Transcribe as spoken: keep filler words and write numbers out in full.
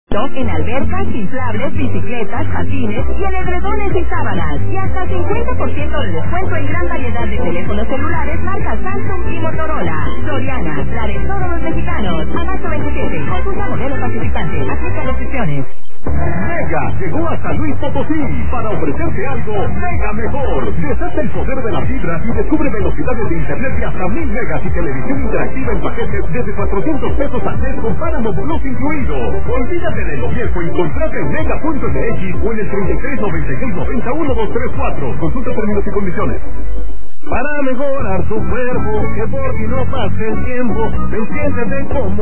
En albercas, inflables, bicicletas, patines y en edredones y sábanas. Y hasta cincuenta por ciento de descuento en gran variedad de teléfonos celulares marca Samsung y Motorola. Soriana, la de todos los mexicanos. A marzo veintisiete. Consulta modelo participante. Aplica restricciones. Mega llegó a San Luis Potosí para ofrecerte algo mega mejor. Deshace el poder de la fibra y descubre velocidades de internet de hasta mil megas y televisión interactiva en paquetes desde cuatrocientos pesos al mes con páramo Bluetooth incluido. Olvídate de lo viejo y contrata en mega punto m x o en el treinta y tres noventa y seis noventa uno dos tres cuatro. Consulta términos y condiciones. Para mejorar tu cuerpo, que por ti no pase el tiempo, entiéndete como